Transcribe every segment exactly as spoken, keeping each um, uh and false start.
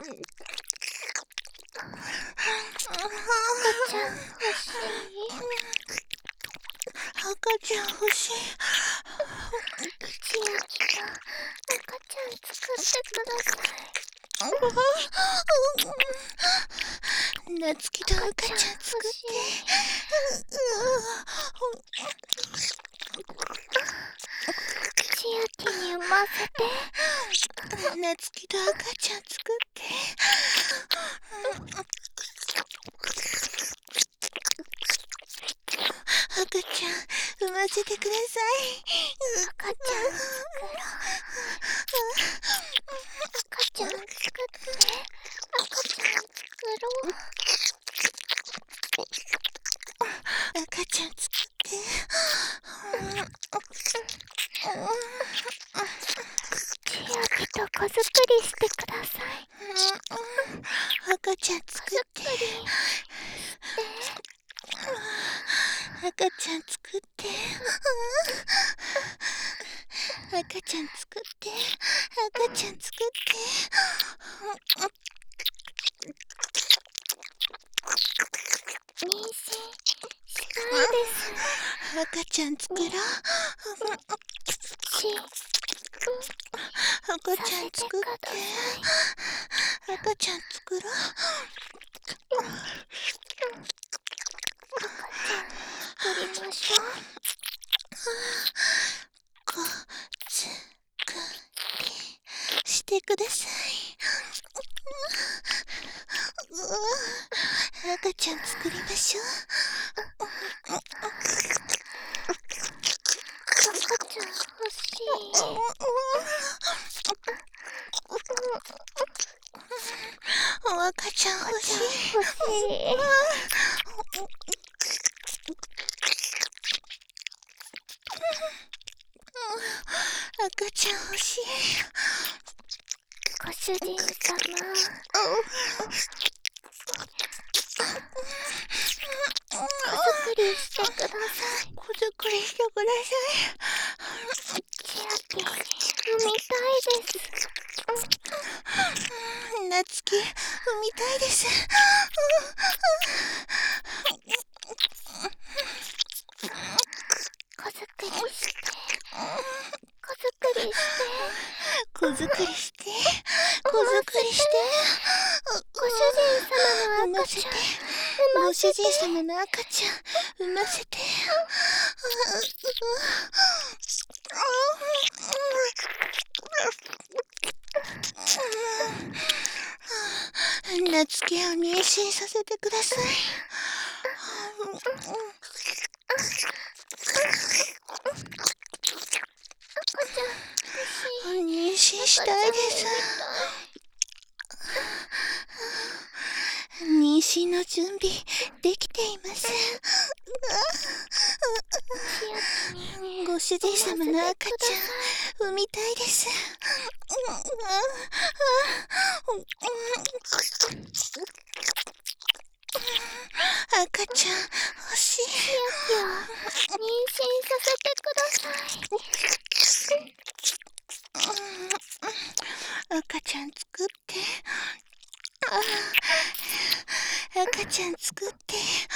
ちゃん欲しい。 赤ちゃん欲しい。 千秋が赤ちゃん作ってください。 なつきと赤ちゃん作って。 千秋に産ませて。 なつきと赤ちゃん作って。赤ちゃん産ませてください。 赤ちゃん作ろう。赤ちゃん作って。赤ちゃん作ろう。 赤ちゃん作って。 千秋と子作りしてください。 赤ちゃん作って。赤ちゃん作って。赤ちゃん作って。赤ちゃん作って。 妊娠したいです。 赤ちゃん作ろう。 し、 赤ちゃん作って。赤ちゃん作ろう。 赤ちゃん作りましょう。 こつくりしてください。赤ちゃん作りましょう。 赤ちゃん欲しい。 赤ちゃん欲しい。 欲しい。 赤ちゃん欲しい。 ご主人様。子作りしてください。 子作りしてください。 千秋、産みたいです。 なつき、産みたいです。 子作りして。子作りして。 子作りして。子作りして。 ご主人様の赤ちゃん。 ご主人様の赤ちゃん産ませて。なつきを妊娠させてください。妊娠したいです。妊娠の準備できています。ご主人様の赤ちゃん産みたいです。赤ちゃん欲しい。 千秋を妊娠させてください。 赤ちゃん作って。赤ちゃん作って。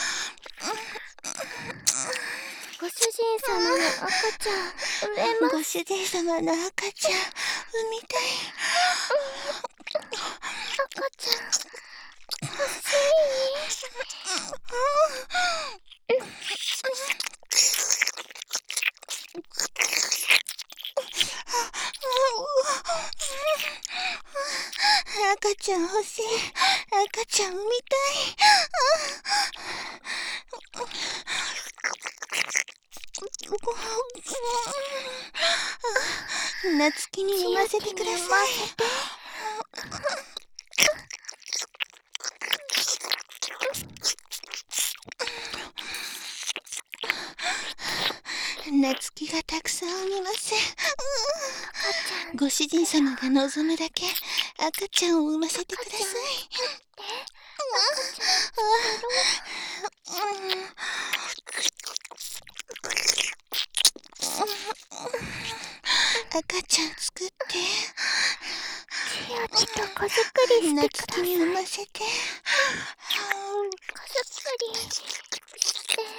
ご主人様の赤ちゃん産めます。 ご主人様の赤ちゃん産みたい。 赤ちゃん欲しい。 赤ちゃん欲しい。赤ちゃん産みたい。なつきに産ませてください。なつきがたくさん産みます。ご主人様が望むだけ赤ちゃんを産ませてください。 赤ちゃん作って、 千秋と子作りしてください。 夏希に産ませて。 子作りして